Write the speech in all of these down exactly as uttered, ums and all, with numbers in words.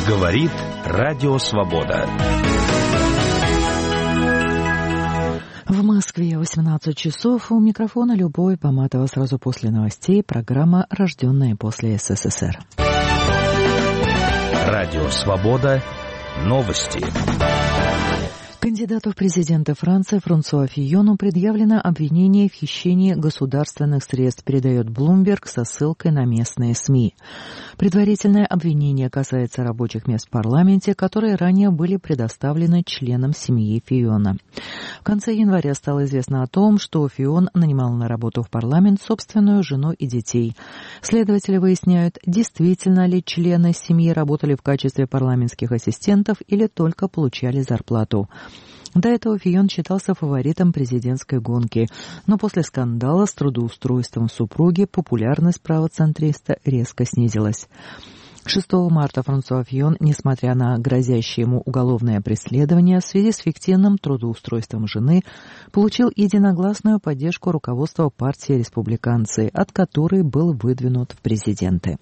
Говорит Радио Свобода. В Москве восемнадцать часов. У микрофона Любовь Поматова. Сразу после новостей программа «Рожденные после СССР». Радио Свобода. Новости. Кандидату в президенты Франции Франсуа Фийону предъявлено обвинение в хищении государственных средств, передает Bloomberg со ссылкой на местные СМИ. Предварительное обвинение касается рабочих мест в парламенте, которые ранее были предоставлены членам семьи Фийона. В конце января стало известно о том, что Фийон нанимал на работу в парламент собственную жену и детей. Следователи выясняют, действительно ли члены семьи работали в качестве парламентских ассистентов или только получали зарплату. До этого Фийон считался фаворитом президентской гонки, но после скандала с трудоустройством супруги популярность правоцентриста резко снизилась. шестого марта Франсуа Фийон, несмотря на грозящее ему уголовное преследование в связи с фиктивным трудоустройством жены, получил единогласную поддержку руководства партии республиканцы, от которой был выдвинут в президенты.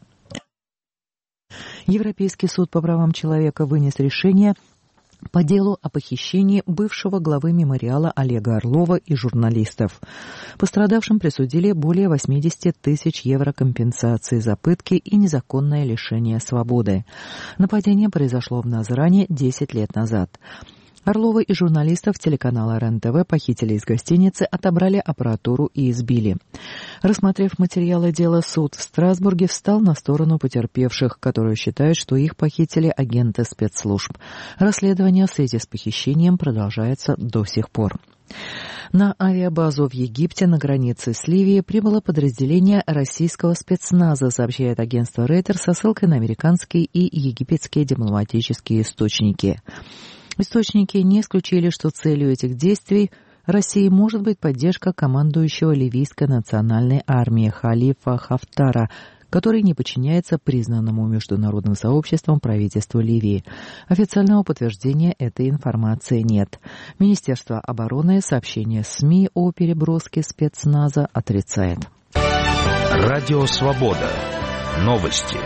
Европейский суд по правам человека вынес решение по делу о похищении бывшего главы мемориала Олега Орлова и журналистов. Пострадавшим присудили более восемьдесят тысяч евро компенсации за пытки и незаконное лишение свободы. Нападение произошло в Назране десять лет назад. Орлова и журналистов телеканала РЕН-ТВ похитили из гостиницы, отобрали аппаратуру и избили. Рассмотрев материалы дела, суд в Страсбурге встал на сторону потерпевших, которые считают, что их похитили агенты спецслужб. Расследование в связи с похищением продолжается до сих пор. На авиабазу в Египте на границе с Ливией прибыло подразделение российского спецназа, сообщает агентство Рейтер со ссылкой на американские и египетские дипломатические источники. Источники не исключили, что целью этих действий России может быть поддержка командующего ливийской национальной армии Халифа Хафтара, который не подчиняется признанному международным сообществом правительству Ливии. Официального подтверждения этой информации нет. Министерство обороны сообщение СМИ о переброске спецназа отрицает. Радио Свобода. Новости.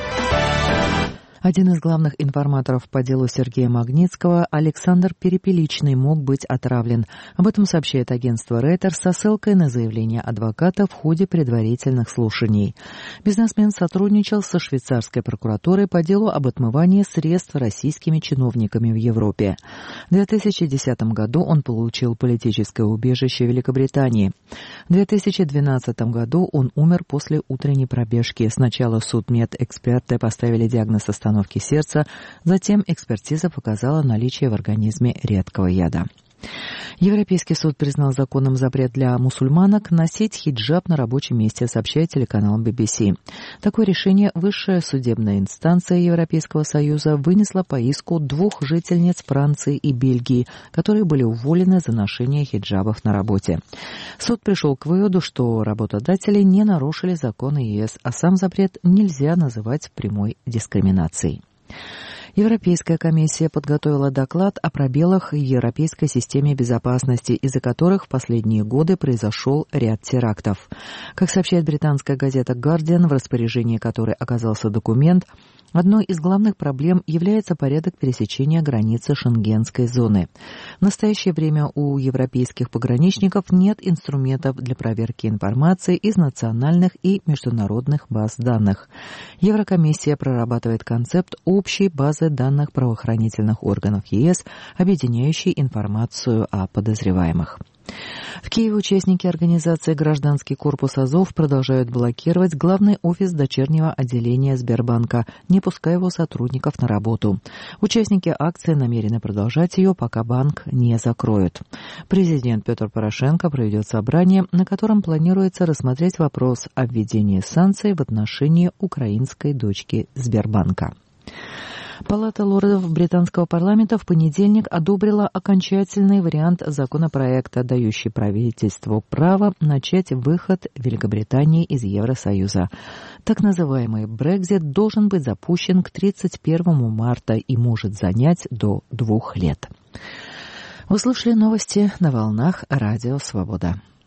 Один из главных информаторов по делу Сергея Магнитского, Александр Перепеличный, мог быть отравлен. Об этом сообщает агентство Рейтер со ссылкой на заявление адвоката в ходе предварительных слушаний. Бизнесмен сотрудничал со швейцарской прокуратурой по делу об отмывании средств российскими чиновниками в Европе. В две тысячи десятом году он получил политическое убежище в Великобритании. В две тысячи двенадцатом году он умер после утренней пробежки. Сначала судмедэксперты поставили диагноз остановки остановки сердца, затем экспертиза показала наличие в организме редкого яда. Европейский суд признал законным запрет для мусульманок носить хиджаб на рабочем месте, сообщает телеканал би би си. Такое решение высшая судебная инстанция Европейского Союза вынесла по иску двух жительниц Франции и Бельгии, которые были уволены за ношение хиджабов на работе. Суд пришел к выводу, что работодатели не нарушили законы ЕС, а сам запрет нельзя называть прямой дискриминацией. Европейская комиссия подготовила доклад о пробелах в европейской системе безопасности, из-за которых в последние годы произошел ряд терактов. Как сообщает британская газета «Гардиан», в распоряжении которой оказался документ, одной из главных проблем является порядок пересечения границы Шенгенской зоны. В настоящее время у европейских пограничников нет инструментов для проверки информации из национальных и международных баз данных. Еврокомиссия прорабатывает концепт общей базы данных правоохранительных органов ЕС, объединяющей информацию о подозреваемых. В Киеве участники организации «Гражданский корпус Азов» продолжают блокировать главный офис дочернего отделения Сбербанка, не пуская его сотрудников на работу. Участники акции намерены продолжать ее, пока банк не закроют. Президент Петр Порошенко проведет собрание, на котором планируется рассмотреть вопрос о введении санкций в отношении украинской дочки Сбербанка. Палата лордов британского парламента в понедельник одобрила окончательный вариант законопроекта, дающий правительству право начать выход Великобритании из Евросоюза. Так называемый Брексит должен быть запущен к тридцать первому марта и может занять до двух лет. Вы слушали новости на волнах Радио Свобода.